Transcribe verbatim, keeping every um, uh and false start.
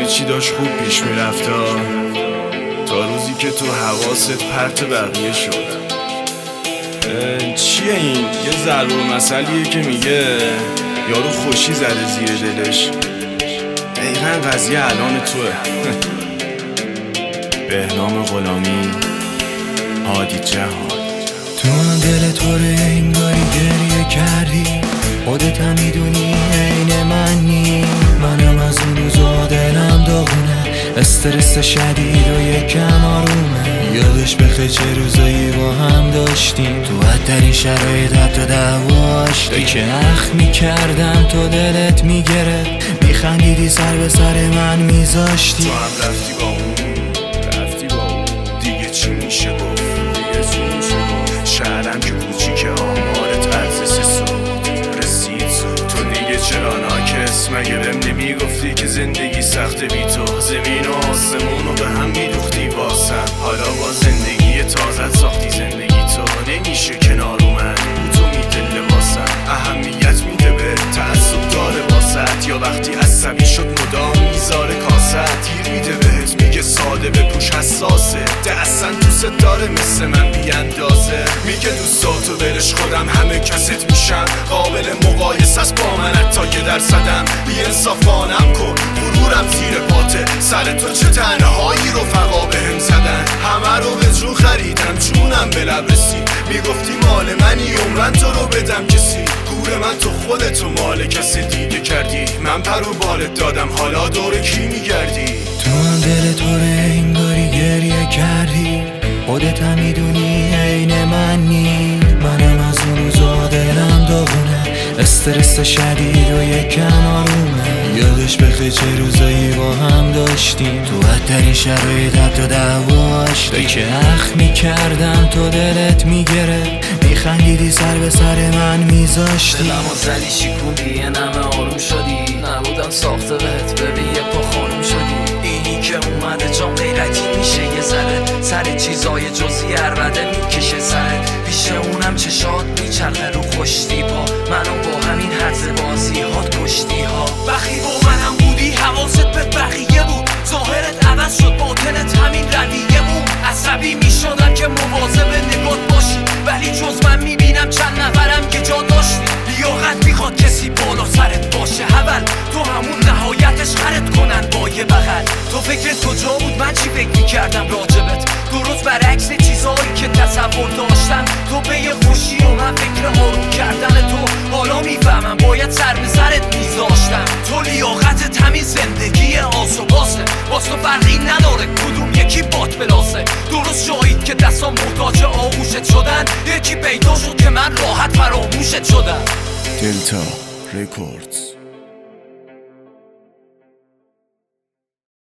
چی داشت خوب پیش میرفت تا روزی که تو حواست پرت بقیه شد. چیه این؟ یه ضرب المثلیه که میگه یارو خوشی زده زیر دلش. دقیقا قضیه الان توه. بهنام غلامی، هادی جهان. تو هم دل طوره انگاری گریه کردی، خودت هم میدونی عین منی. منم از اون روزا دلم داغونه، استرس شدید و یکم آرومه. یادش بخیر چه روزایی با هم داشتیم، تو بدترین شرایط حتی دعواشتی که اخ میکردم تو دلت میگرفت، میخندیدی سر به سر من میذاشتی. تو هم رفتی با اون، رفتی با اون، دیگه چی میشه گفت، دیگه چی میشه گفت. شهرم که کوچیک آمارت عرض سه سود رسید زود. تو دیگه چرا ناکس مگه بهم نمیگفتی که زندگی سخته بی تو؟ زمین و آسمون رو به هم میدوختی واسم، حالا با زندگی تازت ساختی زندگی تو. نمیشه کنار اومد تو میده لباسم، اهمیت میده به تعصب داره واسط، یا وقتی عصبی شد مدام میذاره کاست. گیر میده بهت میگه ساده بپوش حساسه، ده اصلا دوست داره مثل من بی اندازه. میگه دوستاتو برش خودم همه کست میشم، قابل مقایسه است با من حتی یه درصدم. بی انصافانم کن غرورم زیر پاته، سر تو چه تنهایی رفقا بهم زدن. همه رو به جون خریدم جونم به لب رسید، میگفتی مال منی عمرن تو رو بدم کسی. گور من تو خودتو مال کسی دیگه کردی، من پر و بالت دادم حالا دور کی میگردی؟ تو هم دل طوره انگاری گریه کردی، خودت هم میدونی عین منی. منم از اون روزا دلم داغونه، استرس شدید و یکم آرومه. یادش بخیر چه روزایی با هم داشتیم، تو بدترین شرایط حتی دعواشتی که اخ میکردم تو دلت میگرفت، میخندیدی سر به سر من میذاشتی. دلمو زدی شیکوندی یه نمه آروم شدی، نبودم ساخته بهت ببین یه پا خانوم شدی. اینی که اومده جام غیرتی میشه یه ذره، سر چیزای جزئی عربده میکشه سرت. پیش اونم چشات میچرخه رو خوشتی پا، منو با همین حدس بازی هات کشتی ها. وقتی با منم بودی حواست به بقیه بود، ظاهرت عوض شد باطنت همین رویه بود. عصبی میشدم که مواظب نگات باشی، ولی جز من میبینم چند نفرم که جا داشتی. لیاقت میخواد کسی بالا سرت باشه، اول تو همون نهایتش خرت کنن با یه بغل. تو فکرت کجا بود من چی فکر میکردم راجبت، درست برعکس چیزایی که تصور داشتم. تو به یه خوشی و من فکر آروم کردن تو، حالا میفهمم باید سر به سرت میذاشتم. تو لیاقتت همین زندگی آس و باسه، باز تو فرقی نداره کدوم یکی بات بلاسه. درست جایی که دستام محتاج آغوشت شدن، یکی پیدا شد که من راحت فراموشت شدم. دلتا رکوردز.